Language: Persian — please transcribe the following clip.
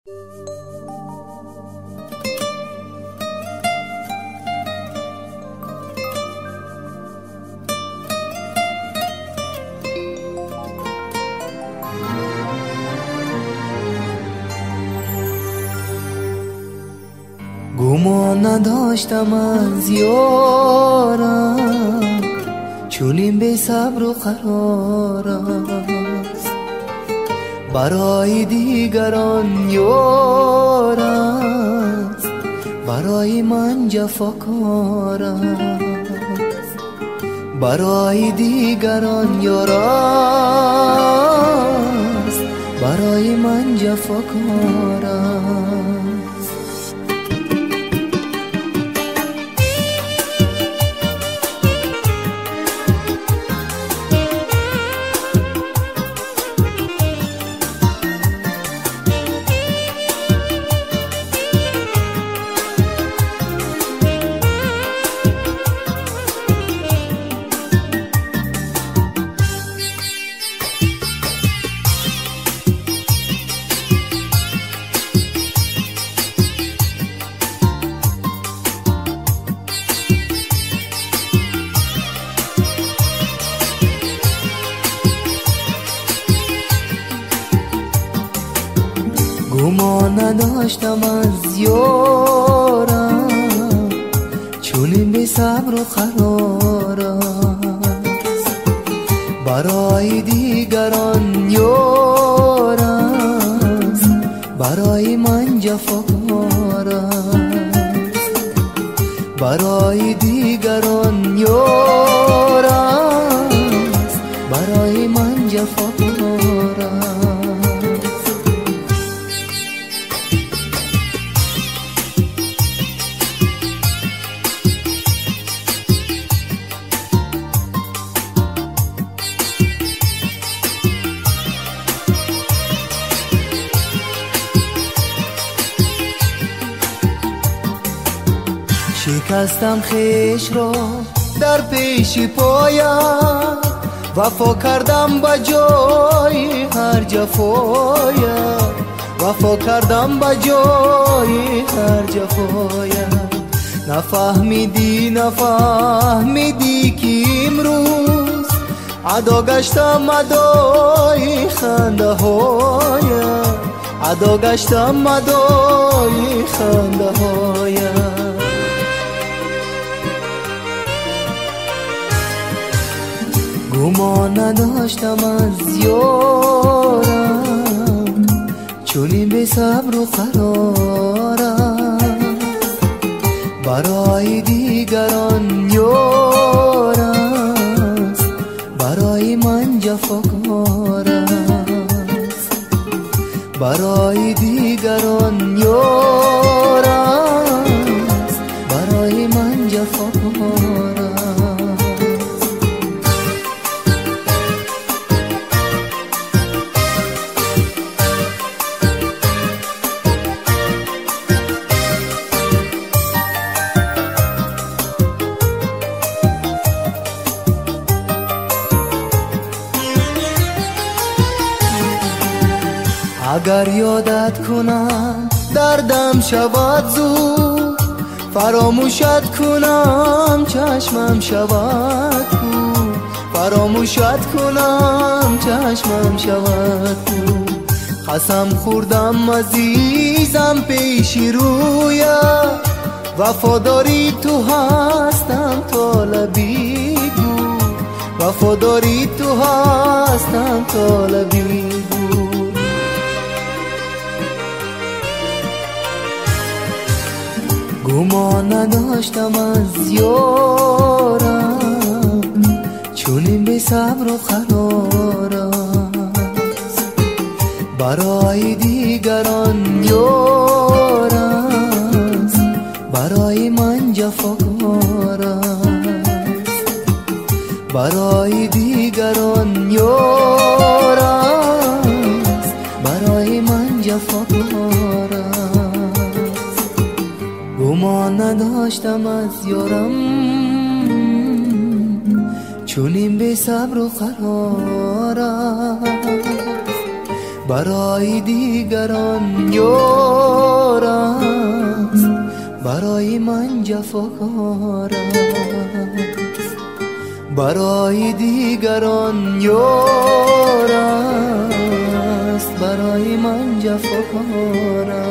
گمان نداشتم از یارم، چونین بی صبر و قرار است. برای دیگران یار است، برای من جفاکار است. برای دیگران یار است، برای من جفاکار است. گمان نداشتم از یارم، چونین بی صبر و قرار است. برای دیگران یار است، برای من جفاکار است. برای دیگران یار است، برای من جفاکار است. شکستم خویش را در پیش پایم، وفا کردم به جای هر جفایم. وفا کردم به جای هر جفایم. نفهمیدی که امروز عدا گشتم عدای خنده هایم. عدا گشتم عدای خنده هایم. گمان نداشتم از یارم، چونین بی صبر و قرار است. برای دیگران یار است، برای من جفاکار است. برای دیگران یار است، برای من جفاکار است. اگر یادت کنم دردم شود زود، فراموشت کنم چشمم شود کور. فراموشت کنم چشمم شود کور. قسم خوردم عزیزم پیش رویت، وفاداری تو هستم تا لبی گو. وفاداری تو هستم تا لبی گو. گمان نداشتم از یارم، چونین بی صبر و قرار است. برای دیگران یار است، برای من جفاکار است. برای دیگران یار است، برای من جفاکار است. گمان نداشتم از یارم، چونین بی صبر و قرار است. برای دیگران یار برای من جفاکار است، برای دیگران یار است، برای من جفاکار است.